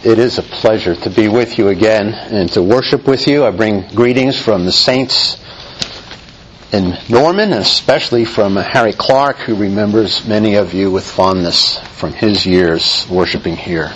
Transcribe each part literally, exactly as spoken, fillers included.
It is a pleasure to be with you again and to worship with you. I bring greetings from the saints in Norman, especially from Harry Clark, who remembers many of you with fondness from his years worshiping here.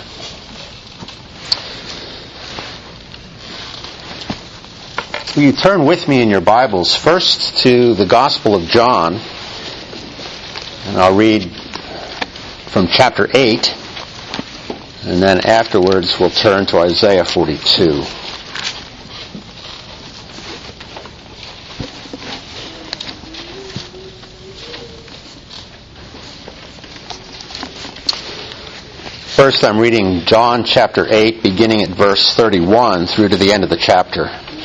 Will you turn with me in your Bibles first to the Gospel of John, and I'll read from chapter eight. And then afterwards we'll turn to Isaiah forty-two. First I'm reading John chapter eight, beginning at verse thirty-one through to the end of the chapter.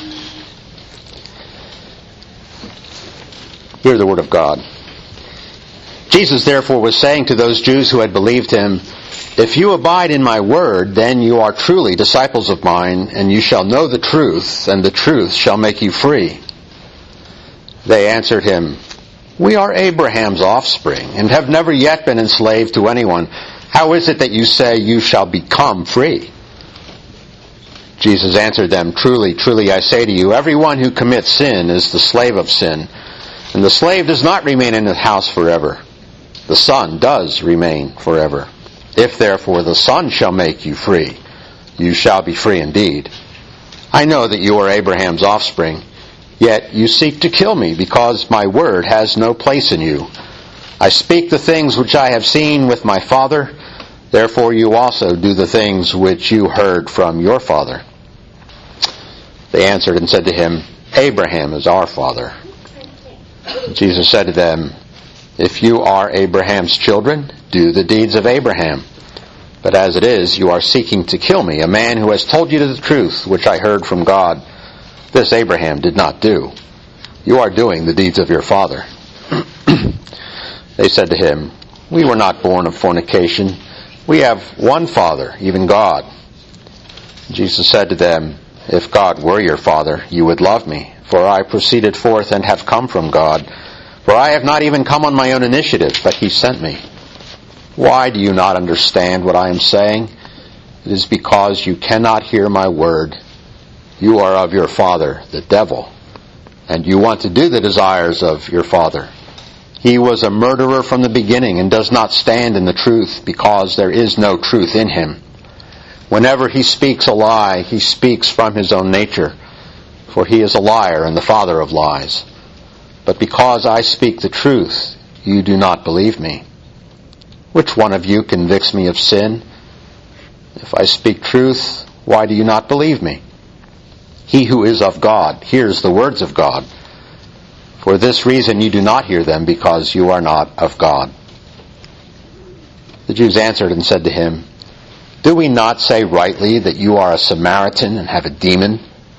Hear the word of God. Jesus therefore was saying to those Jews who had believed him, "If you abide in my word, then you are truly disciples of mine, and you shall know the truth, and the truth shall make you free." They answered him, "We are Abraham's offspring, and have never yet been enslaved to anyone. How is it that you say you shall become free?" Jesus answered them, "Truly, truly, I say to you, everyone who commits sin is the slave of sin, and the slave does not remain in his house forever. The Son does remain forever. If therefore the Son shall make you free, you shall be free indeed. I know that you are Abraham's offspring, yet you seek to kill me, because my word has no place in you. I speak the things which I have seen with my Father, therefore you also do the things which you heard from your father." They answered and said to him, "Abraham is our father." Jesus said to them, "If you are Abraham's children, do the deeds of Abraham. But as it is, you are seeking to kill me, a man who has told you the truth, which I heard from God. This Abraham did not do. You are doing the deeds of your father." They said to him, "We were not born of fornication. We have one Father, even God." Jesus said to them, "If God were your Father, you would love me, for I proceeded forth and have come from God. For I have not even come on my own initiative, but he sent me. Why do you not understand what I am saying? It is because you cannot hear my word. You are of your father, the devil, and you want to do the desires of your father. He was a murderer from the beginning and does not stand in the truth, because there is no truth in him. Whenever he speaks a lie, he speaks from his own nature, for he is a liar and the father of lies. But because I speak the truth, you do not believe me. Which one of you convicts me of sin? If I speak truth, why do you not believe me? He who is of God hears the words of God. For this reason you do not hear them, because you are not of God." The Jews answered and said to him, "Do we not say rightly that you are a Samaritan and have a demon?"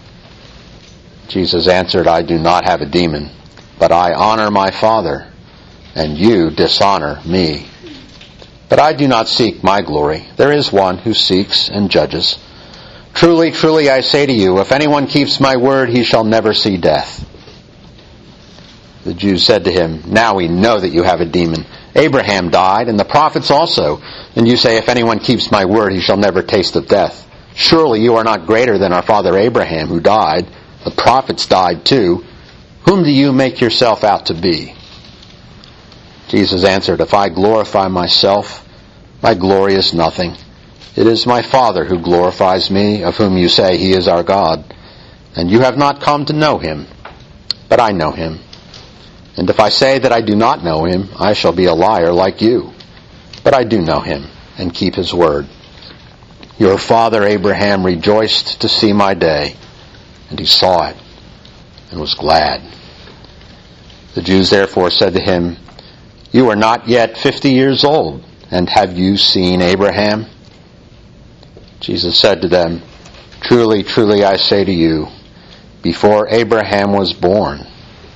Jesus answered, "I do not have a demon, but I honor my Father, and you dishonor me. But I do not seek my glory. There is one who seeks and judges. Truly, truly, I say to you, if anyone keeps my word, he shall never see death." The Jews said to him, "Now we know that you have a demon. Abraham died, and the prophets also, and you say, if anyone keeps my word, he shall never taste of death. Surely you are not greater than our father Abraham, who died. The prophets died too. Whom do you make yourself out to be?" Jesus answered, "If I glorify myself, my glory is nothing. It is my Father who glorifies me, of whom you say he is our God. And you have not come to know him, but I know him. And if I say that I do not know him, I shall be a liar like you. But I do know him, and keep his word. Your father Abraham rejoiced to see my day, and he saw it, and was glad." The Jews therefore said to him, "You are not yet fifty years old, and have you seen Abraham?" Jesus said to them, "Truly, truly, I say to you, before Abraham was born,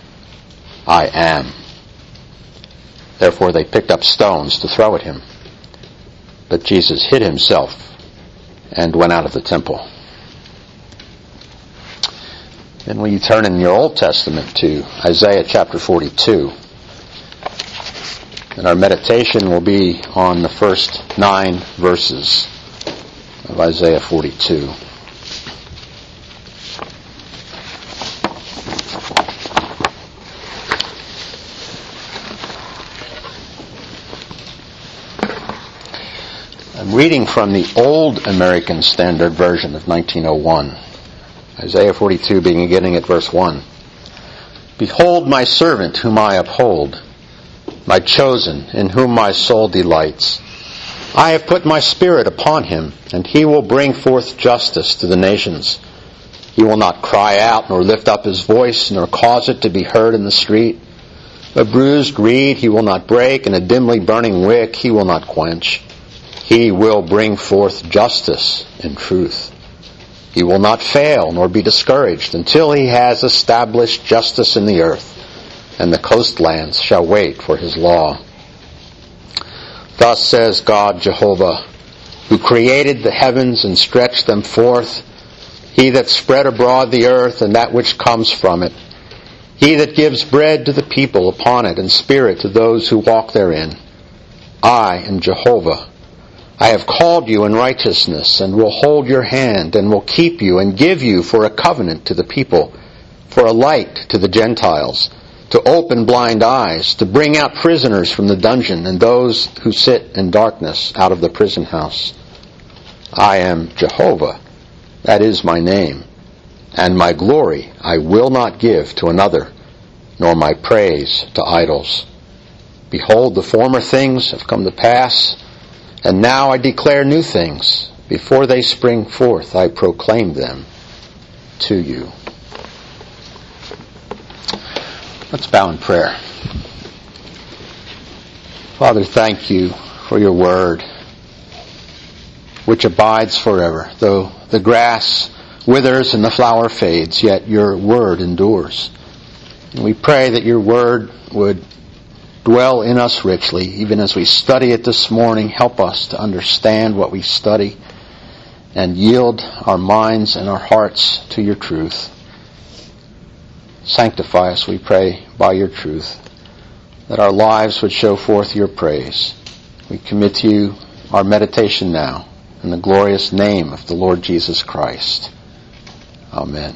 I am." Therefore they picked up stones to throw at him. But Jesus hid himself and went out of the temple. Then will you turn in your Old Testament to Isaiah chapter forty-two. And our meditation will be on the first nine verses of Isaiah forty-two. I'm reading from the Old American Standard Version of nineteen oh one. Isaiah forty-two, beginning at verse one. Behold my servant whom I uphold, my chosen, in whom my soul delights. I have put my spirit upon him, and he will bring forth justice to the nations. He will not cry out, nor lift up his voice, nor cause it to be heard in the street. A bruised reed he will not break, and a dimly burning wick he will not quench. He will bring forth justice and truth. He will not fail nor be discouraged until he has established justice in the earth, and the coastlands shall wait for his law. Thus says God Jehovah, who created the heavens and stretched them forth, he that spread abroad the earth and that which comes from it, he that gives bread to the people upon it and spirit to those who walk therein. I am Jehovah. I have called you in righteousness, and will hold your hand, and will keep you, and give you for a covenant to the people, for a light to the Gentiles, to open blind eyes, to bring out prisoners from the dungeon, and those who sit in darkness out of the prison house. I am Jehovah, that is my name, and my glory I will not give to another, nor my praise to idols. Behold, the former things have come to pass, and now I declare new things. Before they spring forth, I proclaim them to you. Let's bow in prayer. Father, thank you for your word, which abides forever. Though the grass withers and the flower fades, yet your word endures. And we pray that your word would dwell in us richly, even as we study it this morning. Help us to understand what we study and yield our minds and our hearts to your truth. Sanctify us, we pray, by your truth, that our lives would show forth your praise. We commit to you our meditation now in the glorious name of the Lord Jesus Christ. Amen.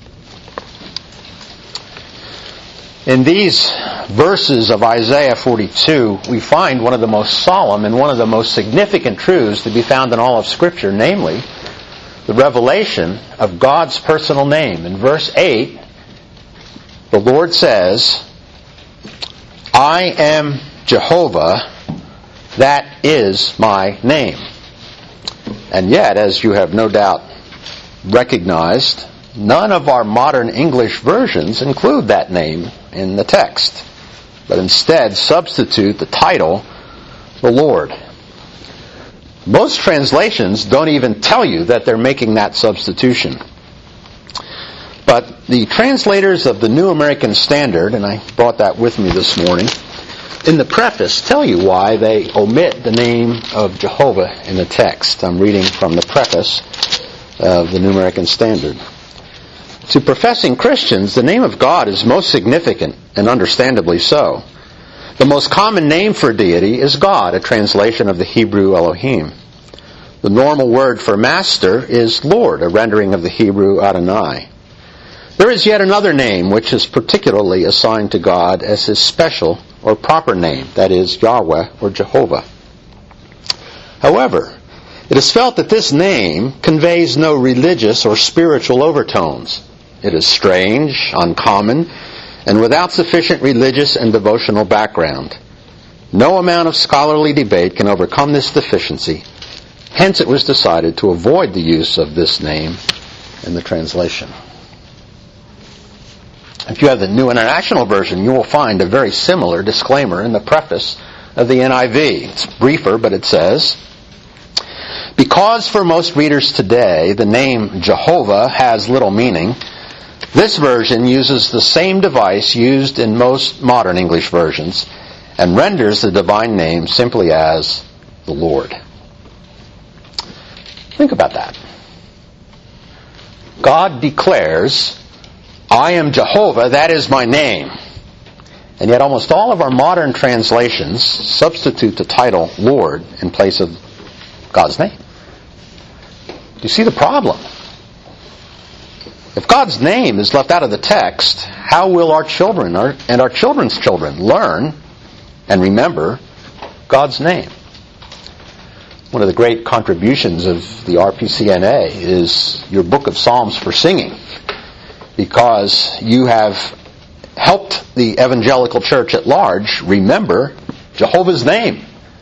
In these verses of Isaiah forty-two, we find one of the most solemn and one of the most significant truths to be found in all of Scripture, namely, the revelation of God's personal name. In verse eight, the Lord says, I am Jehovah, that is my name. And yet, as you have no doubt recognized, none of our modern English versions include that name in the text, but instead substitute the title, the Lord. Most translations don't even tell you that they're making that substitution. But the translators of the New American Standard, and I brought that with me this morning, in the preface tell you why they omit the name of Jehovah in the text. I'm reading from the preface of the New American Standard. To professing Christians, the name of God is most significant, and understandably so. The most common name for a deity is God, a translation of the Hebrew Elohim. The normal word for master is Lord, a rendering of the Hebrew Adonai. There is yet another name which is particularly assigned to God as his special or proper name, that is, Yahweh or Jehovah. However, it is felt that this name conveys no religious or spiritual overtones. It is strange, uncommon, and without sufficient religious and devotional background. No amount of scholarly debate can overcome this deficiency. Hence it was decided to avoid the use of this name in the translation. If you have the New International Version, you will find a very similar disclaimer in the preface of the N I V. It's briefer, but it says, because for most readers today, the name Jehovah has little meaning, this version uses the same device used in most modern English versions and renders the divine name simply as the Lord. Think about that. God declares, I am Jehovah, that is my name. And yet almost all of our modern translations substitute the title Lord in place of God's name. you see the problem? If God's name is left out of the text, how will our children our, and our children's children learn and remember God's name? One of the great contributions of the R P C N A is your book of Psalms for singing, because you have helped the evangelical church at large remember Jehovah's name.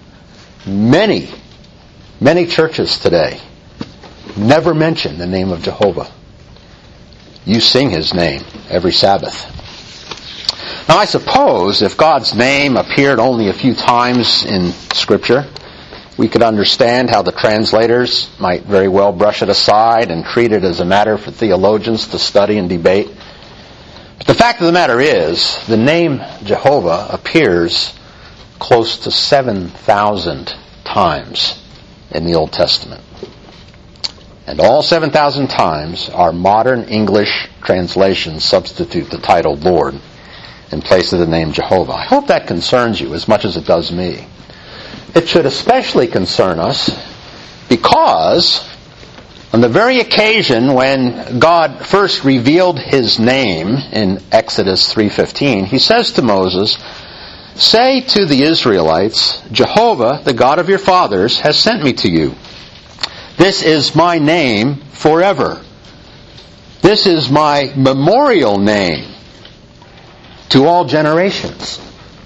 Many, many churches today never mention the name of Jehovah. You sing His name every Sabbath. Now I suppose if God's name appeared only a few times in Scripture, we could understand how the translators might very well brush it aside and treat it as a matter for theologians to study and debate. But the fact of the matter is, the name Jehovah appears close to seven thousand times in the Old Testament. And all seven thousand times, our modern English translations substitute the title Lord in place of the name Jehovah. I hope that concerns you as much as it does me. It should especially concern us because on the very occasion when God first revealed His name in Exodus three fifteen, He says to Moses, "Say to the Israelites, Jehovah, the God of your fathers, has sent me to you. This is my name forever. This is my memorial name to all generations."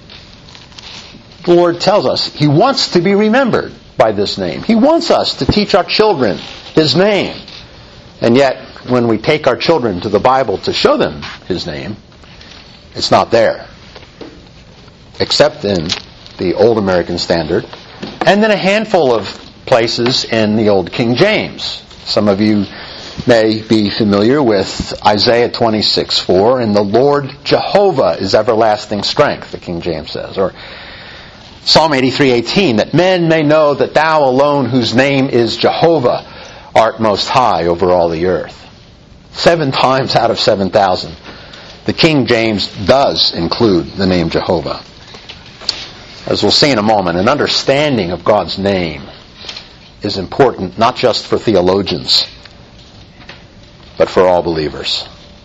The Lord tells us He wants to be remembered by this name. He wants us to teach our children His name. And yet, when we take our children to the Bible to show them His name, it's not there. Except in the Old American Standard, and then a handful of places in the Old King James. Some of you may be familiar with Isaiah twenty-six four, "And the Lord Jehovah is everlasting strength," the King James says. Or Psalm eighty-three eighteen, "That men may know that thou alone, whose name is Jehovah, art most high over all the earth." Seven times out of seven thousand, the King James does include the name Jehovah. As we'll see in a moment, an understanding of God's name is important not just for theologians, but for all believers.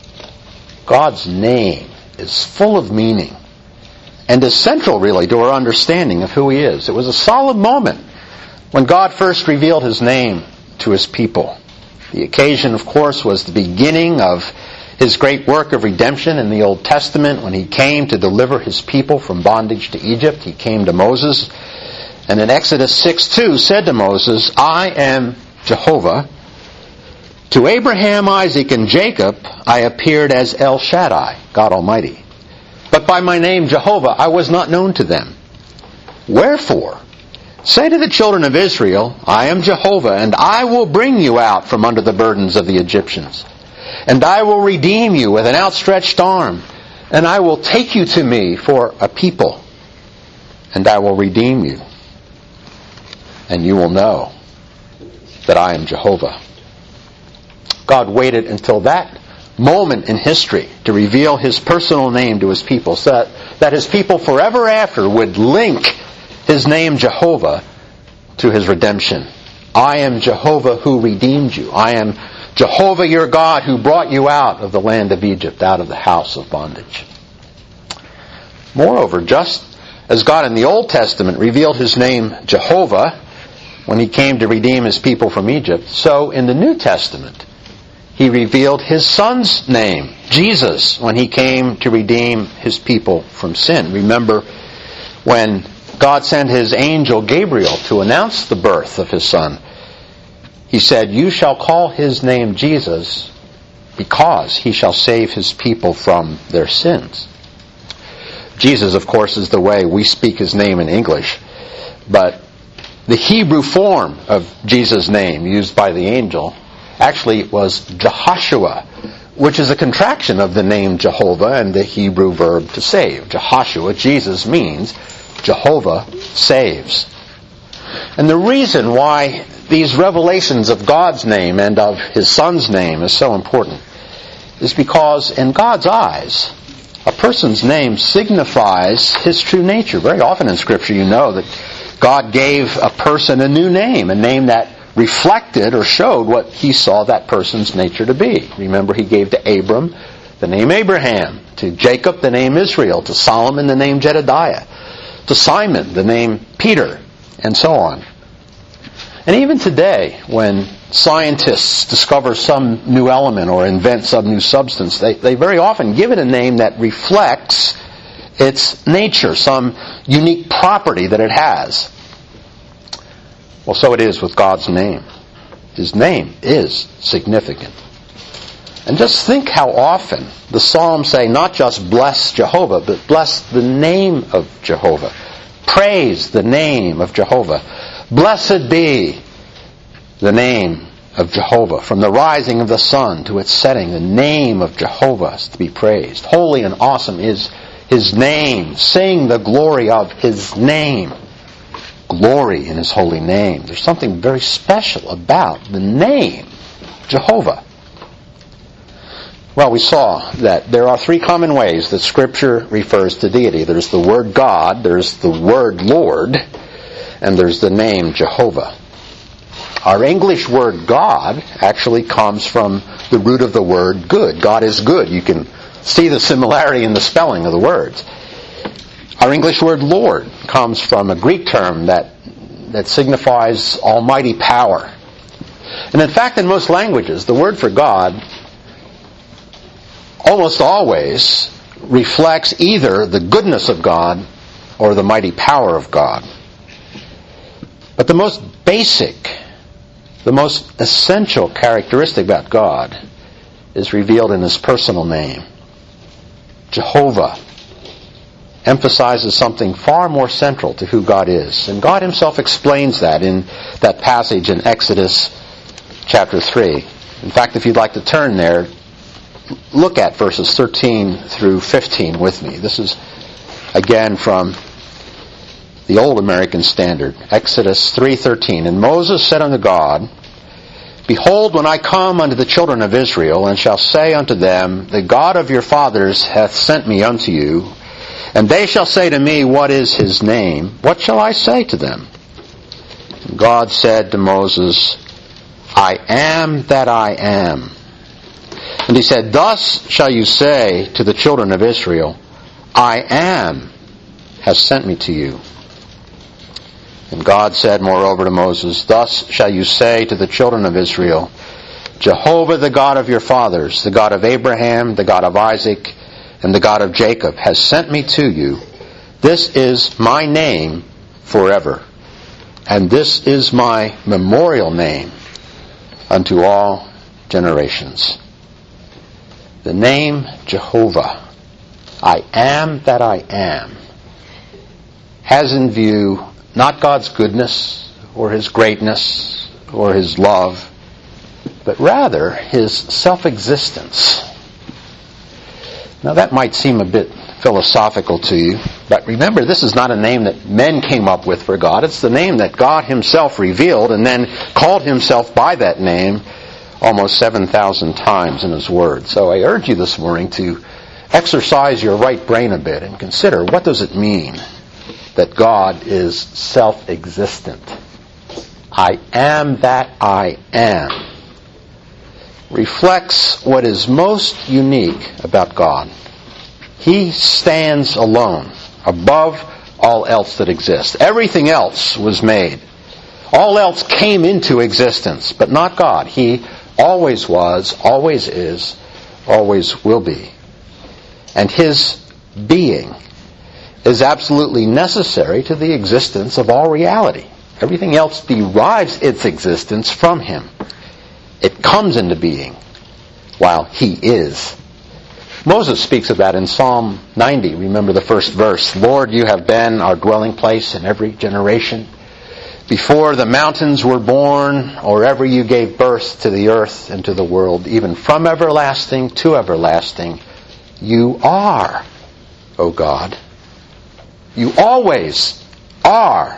God's name is full of meaning and is central, really, to our understanding of who He is. It was a solemn moment when God first revealed His name to His people. The occasion, of course, was the beginning of His great work of redemption in the Old Testament when He came to deliver His people from bondage to Egypt. He came to Moses, and in Exodus six two said to Moses, "I am Jehovah. To Abraham, Isaac, and Jacob I appeared as El Shaddai, God Almighty. But by my name Jehovah I was not known to them. Wherefore, say to the children of Israel, I am Jehovah, and I will bring you out from under the burdens of the Egyptians. And I will redeem you with an outstretched arm, and I will take you to me for a people, and I will redeem you. And you will know that I am Jehovah." God waited until that moment in history to reveal His personal name to His people, so that, that His people forever after would link His name Jehovah to His redemption. I am Jehovah who redeemed you. I am Jehovah your God who brought you out of the land of Egypt, out of the house of bondage. Moreover, just as God in the Old Testament revealed His name Jehovah when He came to redeem His people from Egypt, so in the New Testament He revealed His Son's name, Jesus, when He came to redeem His people from sin. Remember when God sent His angel Gabriel to announce the birth of His Son, He said, "You shall call His name Jesus, because He shall save His people from their sins." Jesus, of course, is the way we speak His name in English, but the Hebrew form of Jesus' name used by the angel actually was Jehoshua, which is a contraction of the name Jehovah and the Hebrew verb to save. Jehoshua, Jesus, means Jehovah saves. And the reason why these revelations of God's name and of His Son's name is so important is because in God's eyes, a person's name signifies his true nature. Very often in Scripture you know that God gave a person a new name, a name that reflected or showed what he saw that person's nature to be. Remember, he gave to Abram the name Abraham, to Jacob the name Israel, to Solomon the name Jedediah, to Simon the name Peter, and so on. And even today, when scientists discover some new element or invent some new substance, they, they very often give it a name that reflects its nature, some unique property that it has. Well, so it is with God's name. His name is significant. And just think how often the Psalms say not just bless Jehovah, but bless the name of Jehovah. Praise the name of Jehovah. Blessed be the name of Jehovah. From the rising of the sun to its setting, the name of Jehovah is to be praised. Holy and awesome is His name. Sing the glory of His name. Glory in His holy name. There's something very special about the name Jehovah. Well, we saw that there are three common ways that Scripture refers to deity. There's the word God, there's the word Lord, and there's the name Jehovah. Our English word God actually comes from the root of the word good. God is good. You can see the similarity in the spelling of the words. Our English word Lord comes from a Greek term that, that signifies almighty power. And in fact, in most languages, the word for God almost always reflects either the goodness of God or the mighty power of God. But the most basic, the most essential characteristic about God is revealed in His personal name. Jehovah emphasizes something far more central to who God is. And God Himself explains that in that passage in Exodus chapter three. In fact, if you'd like to turn there, look at verses thirteen through fifteen with me. This is, again, from the Old American Standard. Exodus three thirteen. And Moses said unto God, Behold, when I come unto the children of Israel, and shall say unto them, The God of your fathers hath sent me unto you, and they shall say to me, What is His name? What shall I say to them? And God said to Moses, I am that I am. And He said, Thus shall you say to the children of Israel, I am has sent me to you. And God said moreover to Moses, Thus shall you say to the children of Israel, Jehovah the God of your fathers, the God of Abraham, the God of Isaac, and the God of Jacob, has sent me to you. This is my name forever. And this is my memorial name unto all generations. The name Jehovah, I am that I am, has in view not God's goodness or His greatness or His love, but rather His self-existence. Now that might seem a bit philosophical to you, but remember, this is not a name that men came up with for God. It's the name that God Himself revealed and then called Himself by that name almost seven thousand times in His Word. So I urge you this morning to exercise your right brain a bit and consider, what does it mean that God is self-existent? I am that I am reflects what is most unique about God. He stands alone, above all else that exists. Everything else was made. All else came into existence, but not God. He always was, always is, always will be. And His being is absolutely necessary to the existence of all reality. Everything else derives its existence from Him. It comes into being while He is. Moses speaks of that in Psalm ninety. Remember the first verse. Lord, you have been our dwelling place in every generation. Before the mountains were born, or ever you gave birth to the earth and to the world, even from everlasting to everlasting, you are, O God. You always are.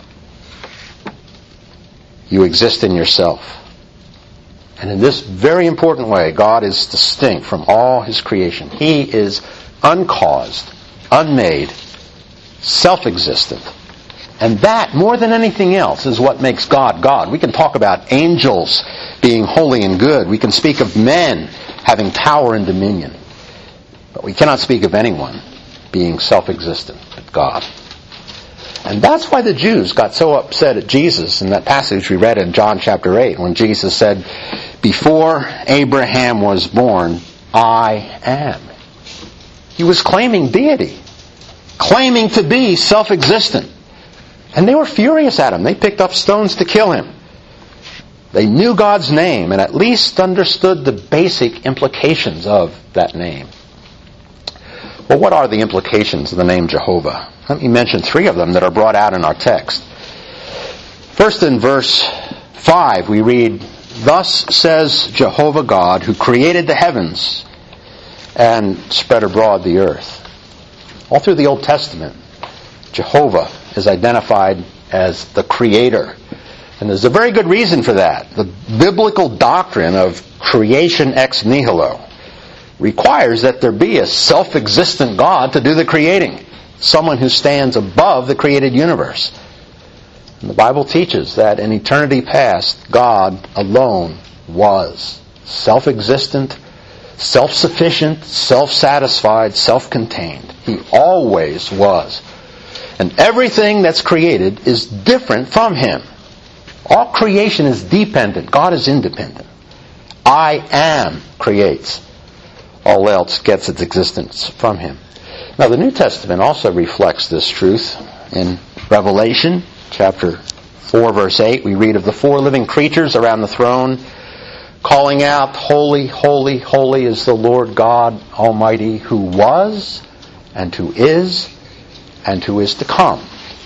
You exist in yourself. And in this very important way, God is distinct from all His creation. He is uncaused, unmade, self-existent, And that, more than anything else, is what makes God God. We can talk about angels being holy and good. We can speak of men having power and dominion. But we cannot speak of anyone being self-existent but God. And that's why the Jews got so upset at Jesus in that passage we read in John chapter eight, when Jesus said, "Before Abraham was born, I am." He was claiming deity, claiming to be self-existent. And they were furious at him. They picked up stones to kill him. They knew God's name and at least understood the basic implications of that name. Well, what are the implications of the name Jehovah? Let me mention three of them that are brought out in our text. First, in verse five, we read, "Thus says Jehovah God, who created the heavens and spread abroad the earth." All through the Old Testament, Jehovah is identified as the Creator. And there's a very good reason for that. The biblical doctrine of creation ex nihilo requires that there be a self-existent God to do the creating. Someone who stands above the created universe. And the Bible teaches that in eternity past, God alone was self-existent, self-sufficient, self-satisfied, self-contained. He always was. And everything that's created is different from Him. All creation is dependent. God is independent. I am creates. All else gets its existence from Him. Now, the New Testament also reflects this truth. In Revelation chapter four, verse eight, we read of the four living creatures around the throne calling out, "Holy, holy, holy is the Lord God Almighty, who was, and who is, and who is to come."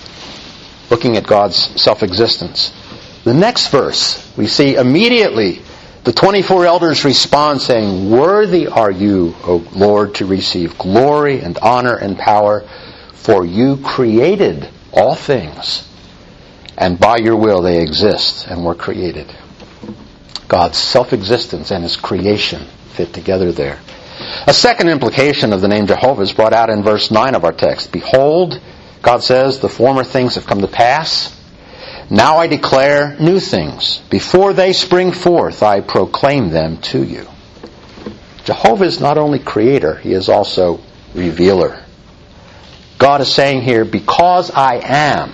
Looking at God's self-existence. The next verse, we see immediately the twenty-four elders respond saying, "Worthy are you, O Lord, to receive glory and honor and power, for you created all things, and by your will they exist and were created." God's self-existence and His creation fit together there. A second implication of the name Jehovah is brought out in verse nine of our text. "Behold," God says, "the former things have come to pass. Now I declare new things. Before they spring forth, I proclaim them to you." Jehovah is not only creator, He is also revealer. God is saying here, because I am,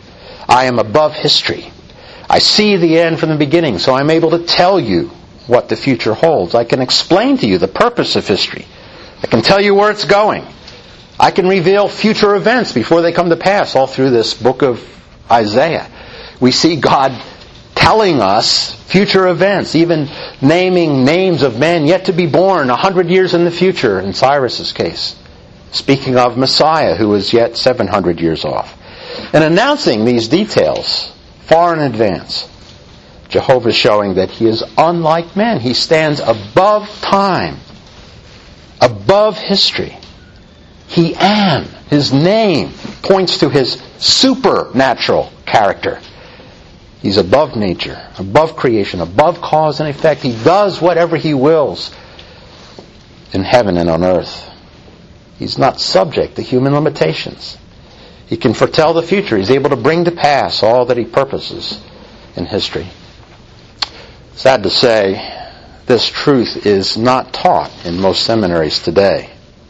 I am above history. I see the end from the beginning, so I'm able to tell you what the future holds. I can explain to you the purpose of history. I can tell you where it's going. I can reveal future events before they come to pass. All through this book of Isaiah, we see God telling us future events, even naming names of men yet to be born a hundred years in the future in Cyrus's case. Speaking of Messiah, who is yet seven hundred years off. And announcing these details far in advance. Jehovah is showing that He is unlike men. He stands above time, above history. He am. His name points to His supernatural character. He's above nature, above creation, above cause and effect. He does whatever He wills in heaven and on earth. He's not subject to human limitations. He can foretell the future. He's able to bring to pass all that He purposes in history. Sad to say, this truth is not taught in most seminaries today.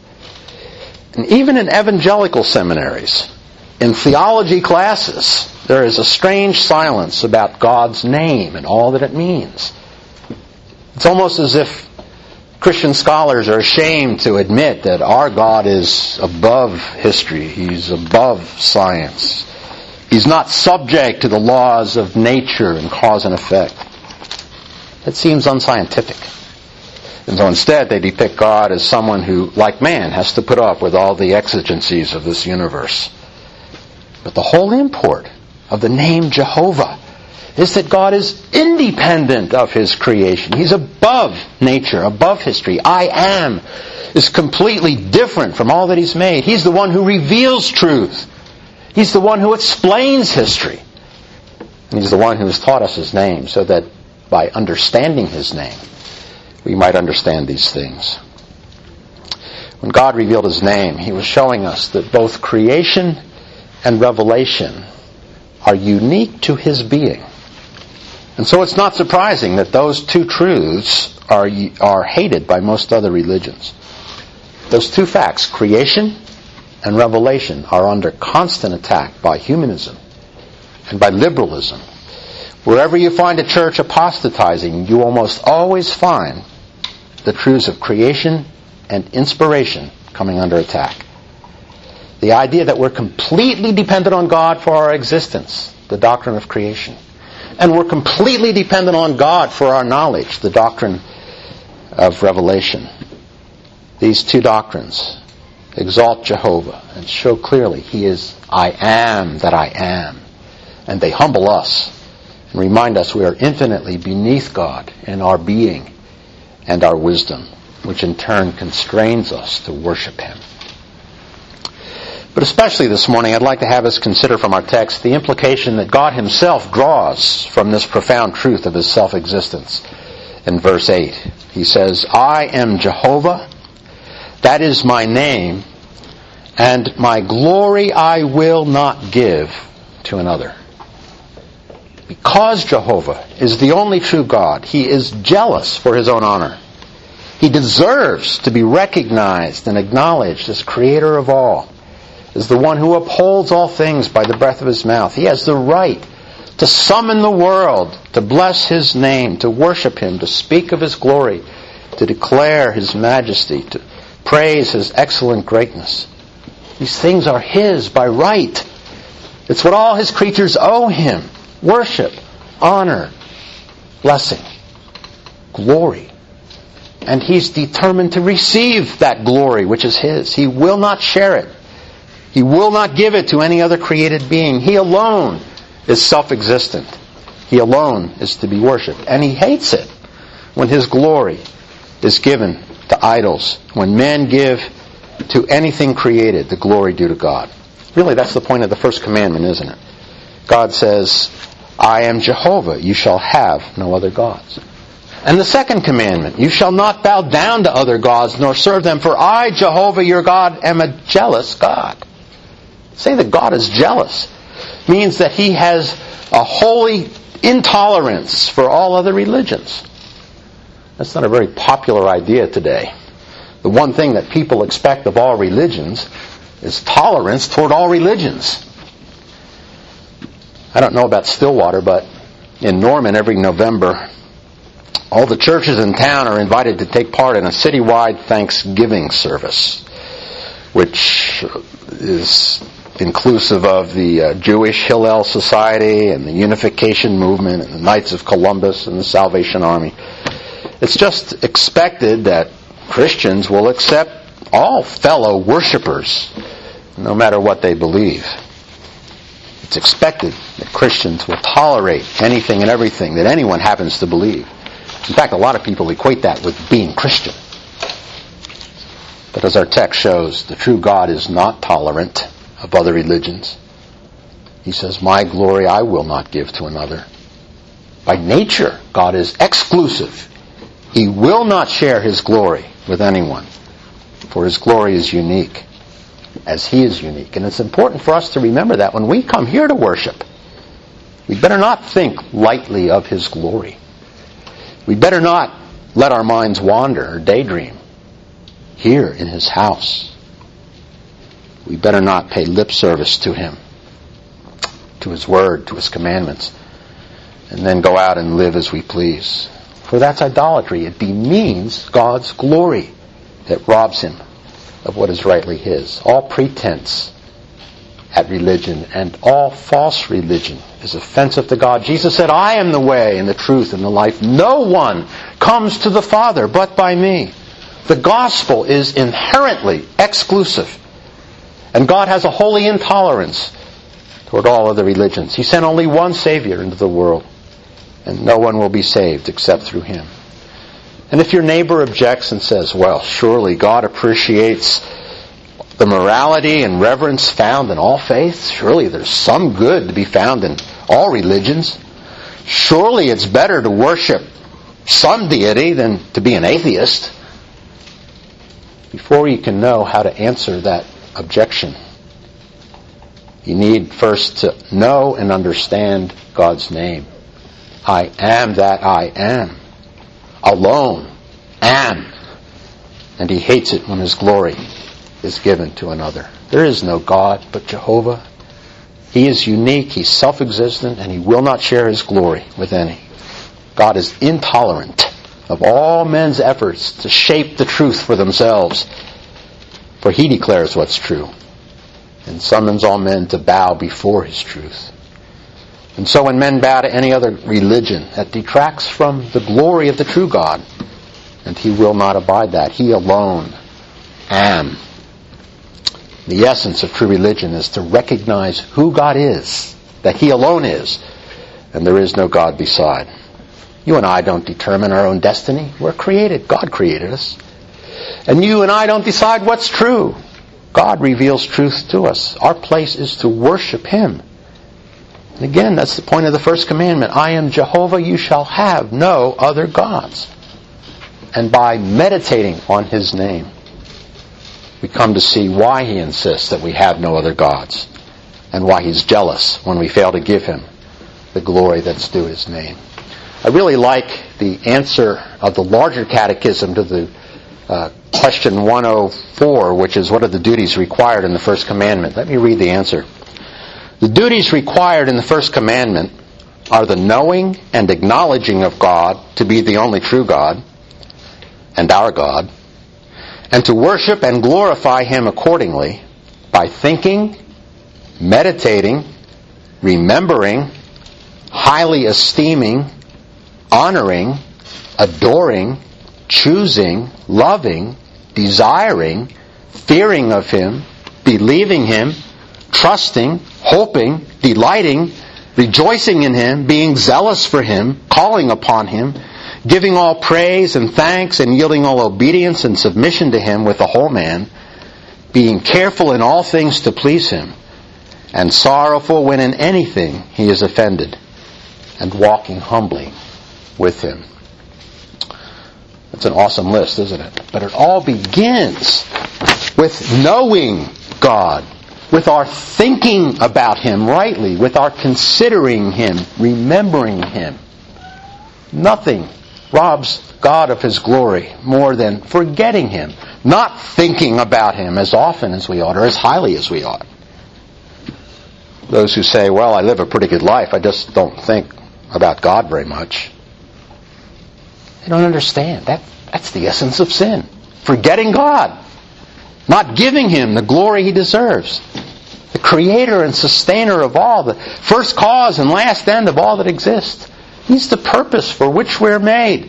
And even in evangelical seminaries, in theology classes, there is a strange silence about God's name and all that it means. It's almost as if Christian scholars are ashamed to admit that our God is above history. He's above science. He's not subject to the laws of nature and cause and effect. That seems unscientific. And so instead they depict God as someone who, like man, has to put up with all the exigencies of this universe. But the whole import of the name Jehovah is that God is independent of His creation. He's above nature, above history. I am is completely different from all that He's made. He's the one who reveals truth. He's the one who explains history. And He's the one who has taught us His name, so that by understanding His name, we might understand these things. When God revealed His name, He was showing us that both creation and revelation are unique to his being. And so it's not surprising that those two truths are, are hated by most other religions. Those two facts, creation and revelation, are under constant attack by humanism and by liberalism. Wherever you find a church apostatizing, you almost always find the truths of creation and inspiration coming under attack. The idea that we're completely dependent on God for our existence, the doctrine of creation. And we're completely dependent on God for our knowledge, the doctrine of revelation. These two doctrines exalt Jehovah and show clearly He is I am that I am. And they humble us and remind us we are infinitely beneath God in our being and our wisdom, which in turn constrains us to worship Him. But especially this morning, I'd like to have us consider from our text the implication that God Himself draws from this profound truth of His self-existence. In verse eight, He says, I am Jehovah, that is my name, and my glory I will not give to another. Because Jehovah is the only true God, He is jealous for His own honor. He deserves to be recognized and acknowledged as creator of all, as the one who upholds all things by the breath of His mouth. He has the right to summon the world, to bless His name, to worship Him, to speak of His glory, to declare His majesty, to praise His excellent greatness. These things are His by right. It's what all His creatures owe Him. Worship, honor, blessing, glory. And He's determined to receive that glory which is His. He will not share it. He will not give it to any other created being. He alone is self-existent. He alone is to be worshipped. And He hates it when His glory is given to idols, when men give to anything created the glory due to God. Really, that's the point of the first commandment, isn't it? God says, I am Jehovah, you shall have no other gods. And the second commandment, you shall not bow down to other gods, nor serve them, for I, Jehovah your God, am a jealous God. Say that God is jealous means that He has a holy intolerance for all other religions. That's not a very popular idea today. The one thing that people expect of all religions is tolerance toward all religions. I don't know about Stillwater, but in Norman every November, all the churches in town are invited to take part in a citywide Thanksgiving service, which is inclusive of the uh, Jewish Hillel Society and the Unification Movement and the Knights of Columbus and the Salvation Army. It's just expected that Christians will accept all fellow worshipers, no matter what they believe. It's expected that Christians will tolerate anything and everything that anyone happens to believe. In fact, a lot of people equate that with being Christian. But as our text shows, the true God is not tolerant of other religions. He says, my glory I will not give to another. By nature, God is exclusive. He will not share His glory with anyone, for His glory is unique, as He is unique. And it's important for us to remember that when we come here to worship, we better not think lightly of His glory. We better not let our minds wander or daydream here in His house. We better not pay lip service to Him, to His word, to His commandments, and then go out and live as we please. For that's idolatry. It demeans God's glory. It robs Him of what is rightly His. All pretense at religion and all false religion is offensive to God. Jesus said, I am the way and the truth and the life. No one comes to the Father but by me. The gospel is inherently exclusive. And God has a holy intolerance toward all other religions. He sent only one Savior into the world, and no one will be saved except through Him. And if your neighbor objects and says, well, surely God appreciates the morality and reverence found in all faiths. Surely there's some good to be found in all religions. Surely it's better to worship some deity than to be an atheist. Before you can know how to answer that objection, You need first to know and understand God's name. I am that I am. Alone. Am. And he hates it when his glory is given to another. There is no God but Jehovah. He is unique, he's self-existent, and he will not share his glory with any. God is intolerant of all men's efforts to shape the truth for themselves, for he declares what's true and summons all men to bow before his truth. And so when men bow to any other religion, that detracts from the glory of the true God, and he will not abide that. He alone am. The essence of true religion is to recognize who God is, that he alone is, and there is no God beside. You and I don't determine our own destiny. We're created. God created us. And you and I don't decide what's true. God reveals truth to us. Our place is to worship him. And again, that's the point of the first commandment. I am Jehovah, you shall have no other gods. And by meditating on his name, we come to see why he insists that we have no other gods, and why he's jealous when we fail to give him the glory that's due his name. I really like the answer of the larger catechism to the uh, question one oh four, which is, what are the duties required in the first commandment? Let me read the answer. The duties required in the first commandment are the knowing and acknowledging of God to be the only true God and our God, and to worship and glorify him accordingly by thinking, meditating, remembering, highly esteeming, honoring, adoring, choosing, loving, desiring, fearing of him, believing him, trusting, hoping, delighting, rejoicing in him, being zealous for him, calling upon him, giving all praise and thanks and yielding all obedience and submission to him with the whole man, being careful in all things to please him, and sorrowful when in anything he is offended, and walking humbly with him. That's an awesome list, isn't it? But it all begins with knowing God, with our thinking about him rightly, with our considering him, remembering him. Nothing robs God of his glory more than forgetting him, not thinking about him as often as we ought or as highly as we ought. Those who say, well, I live a pretty good life, I just don't think about God very much. They don't understand. That, that's the essence of sin. Forgetting God. Not giving him the glory he deserves. The creator and sustainer of all, the first cause and last end of all that exists. He's the purpose for which we're made.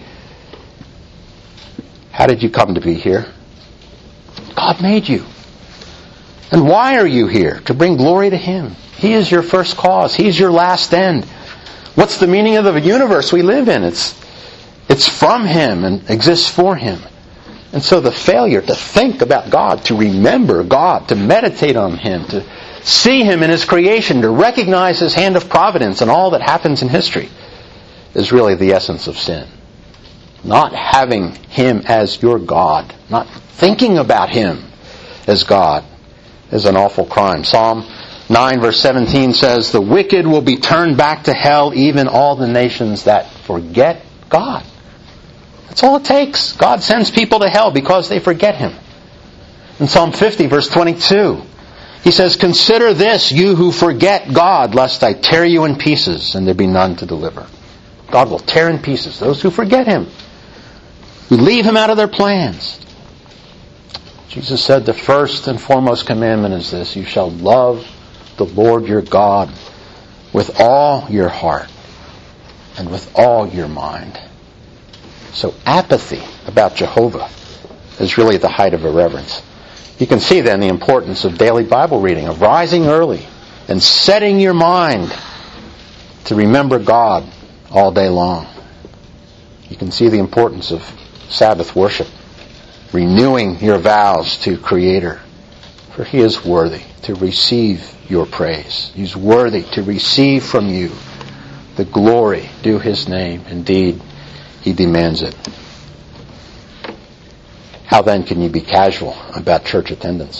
How did you come to be here? God made you. And why are you here? To bring glory to him. He is your first cause. He's your last end. What's the meaning of the universe we live in? It's, it's from him and exists for him. And so the failure to think about God, to remember God, to meditate on him, to see him in his creation, to recognize his hand of providence in all that happens in history, is really the essence of sin. Not having him as your God, not thinking about him as God, is an awful crime. Psalm nine verse seventeen says, the wicked will be turned back to hell, even all the nations that forget God. That's all it takes. God sends people to hell because they forget him. In Psalm fifty verse twenty-two, he says, consider this, you who forget God, lest I tear you in pieces and there be none to deliver. God will tear in pieces those who forget him, who leave him out of their plans. Jesus said the first and foremost commandment is this, you shall love the Lord your God with all your heart and with all your mind. So apathy about Jehovah is really the height of irreverence. You can see then the importance of daily Bible reading, of rising early and setting your mind to remember God all day long. You can see the importance of Sabbath worship, renewing your vows to Creator, for he is worthy to receive your praise. He's worthy to receive from you the glory due his name. Indeed, he demands it. How then can you be casual about church attendance?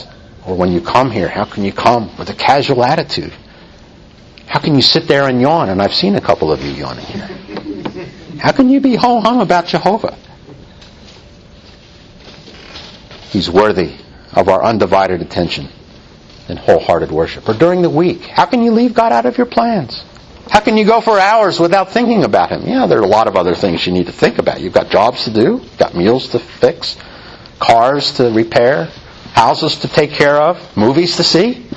Or when you come here, how can you come with a casual attitude? How can you sit there and yawn? And I've seen a couple of you yawning here. How can you be ho-hum about Jehovah? He's worthy of our undivided attention and wholehearted worship. Or during the week, how can you leave God out of your plans? How can you go for hours without thinking about Him? Yeah, there are a lot of other things you need to think about. You've got jobs to do, you've got meals to fix, cars to repair, houses to take care of, movies to see.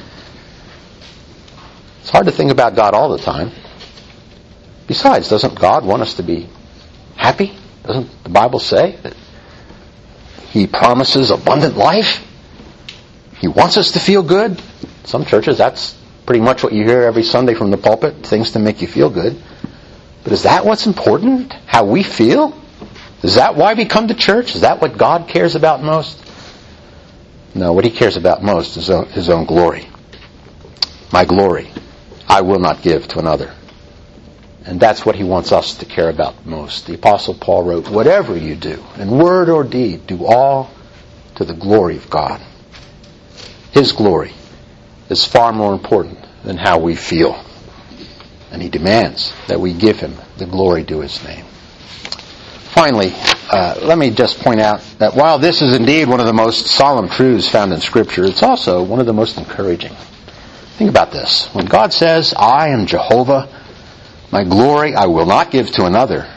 It's hard to think about God all the time. Besides, doesn't God want us to be happy? Doesn't the Bible say that He promises abundant life? He wants us to feel good. Some churches, that's pretty much what you hear every Sunday from the pulpit, things to make you feel good. But is that what's important? How we feel? Is that why we come to church? Is that what God cares about most? No, what He cares about most is His own glory. My glory I will not give to another. And that's what He wants us to care about most. The Apostle Paul wrote, whatever you do, in word or deed, do all to the glory of God. His glory is far more important than how we feel. And He demands that we give Him the glory due His name. Finally, uh, let me just point out that while this is indeed one of the most solemn truths found in Scripture, it's also one of the most encouraging. Think about this. When God says, I am Jehovah, my glory I will not give to another,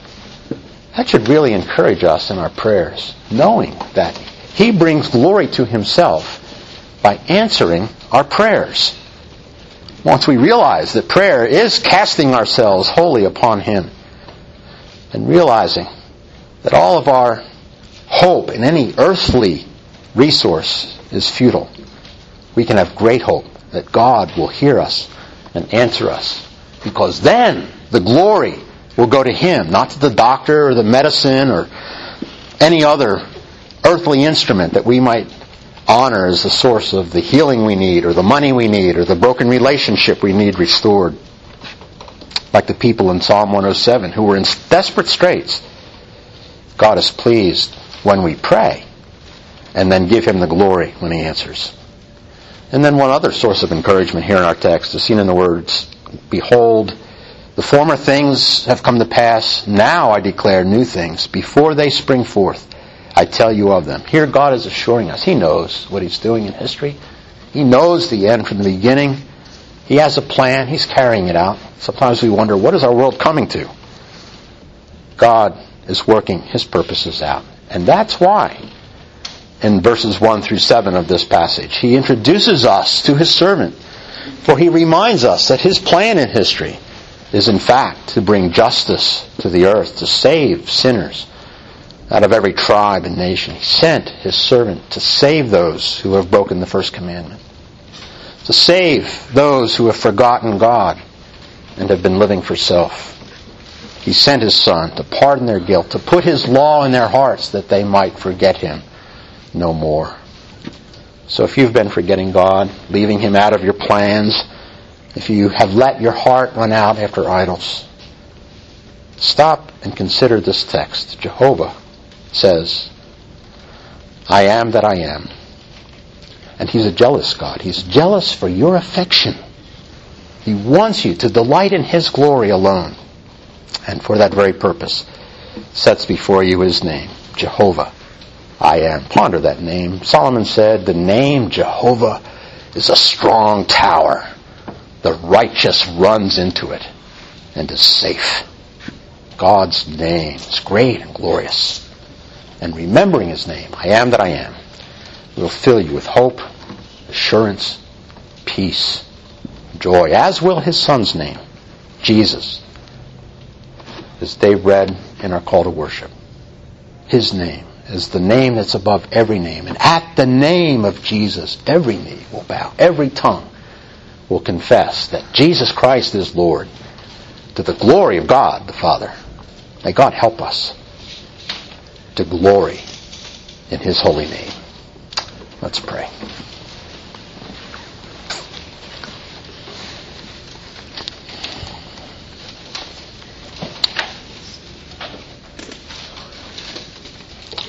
that should really encourage us in our prayers, knowing that He brings glory to Himself by answering our prayers. Once we realize that prayer is casting ourselves wholly upon Him and realizing that all of our hope in any earthly resource is futile, we can have great hope that God will hear us and answer us, because then the glory will go to Him, not to the doctor or the medicine or any other earthly instrument that we might honor as the source of the healing we need, or the money we need, or the broken relationship we need restored. Like the people in Psalm one oh seven who were in desperate straits. God is pleased when we pray and then give Him the glory when He answers. And then one other source of encouragement here in our text is seen in the words, behold, the former things have come to pass. Now I declare new things. Before they spring forth, I tell you of them. Here God is assuring us. He knows what He's doing in history. He knows the end from the beginning. He has a plan. He's carrying it out. Sometimes we wonder, what is our world coming to? God is working His purposes out. And that's why, in verses one through seven of this passage, He introduces us to His servant. For He reminds us that His plan in history is in fact to bring justice to the earth, to save sinners out of every tribe and nation. He sent His servant to save those who have broken the first commandment, to save those who have forgotten God and have been living for self. He sent His Son to pardon their guilt, to put His law in their hearts that they might forget Him no more. So if you've been forgetting God, leaving Him out of your plans, if you have let your heart run out after idols, stop and consider this text. Jehovah says, I am that I am. And He's a jealous God. He's jealous for your affection. He wants you to delight in His glory alone. And for that very purpose, sets before you His name, Jehovah, I am. Ponder that name. Solomon said, the name Jehovah is a strong tower. The righteous runs into it and is safe. God's name is great and glorious. And remembering His name, I am that I am, will fill you with hope, assurance, peace, joy, as will His Son's name, Jesus, as Dave read in our call to worship. His name is the name that's above every name. And at the name of Jesus, every knee will bow, every tongue will confess that Jesus Christ is Lord, to the glory of God the Father. May God help us to glory in His holy name. Let's pray.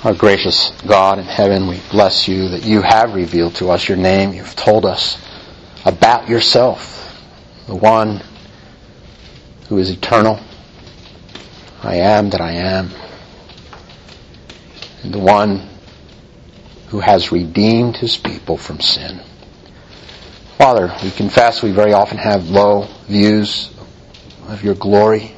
Our gracious God in heaven, we bless you that you have revealed to us your name. You've told us about yourself, the one who is eternal. I am that I am. And the one who has redeemed his people from sin. Father, we confess we very often have low views of your glory.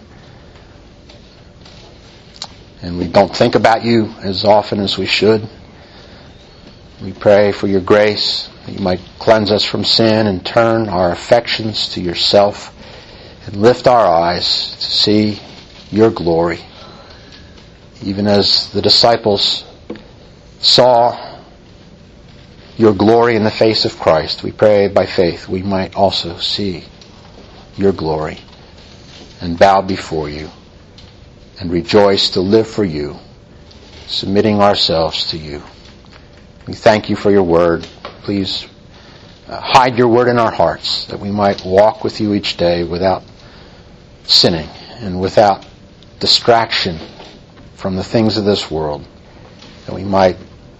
And we don't think about you as often as we should. We pray for your grace, that you might cleanse us from sin and turn our affections to yourself and lift our eyes to see your glory. Even as the disciples saw your glory in the face of Christ, we pray by faith we might also see your glory and bow before you and rejoice to live for you, submitting ourselves to you. We thank you for your word. Please uh, hide your word in our hearts that we might walk with you each day without sinning and without distraction from the things of this world. That we might,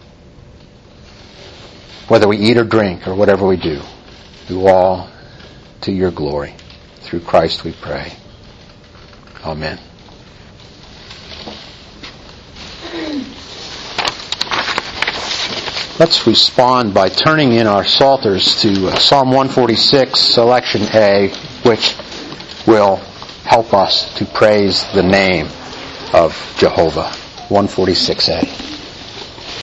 whether we eat or drink or whatever we do, do all to your glory. Through Christ we pray. Amen. Let's respond by turning in our psalters to Psalm one forty-six, selection A, which will help us to praise the name of Jehovah. one forty-six A.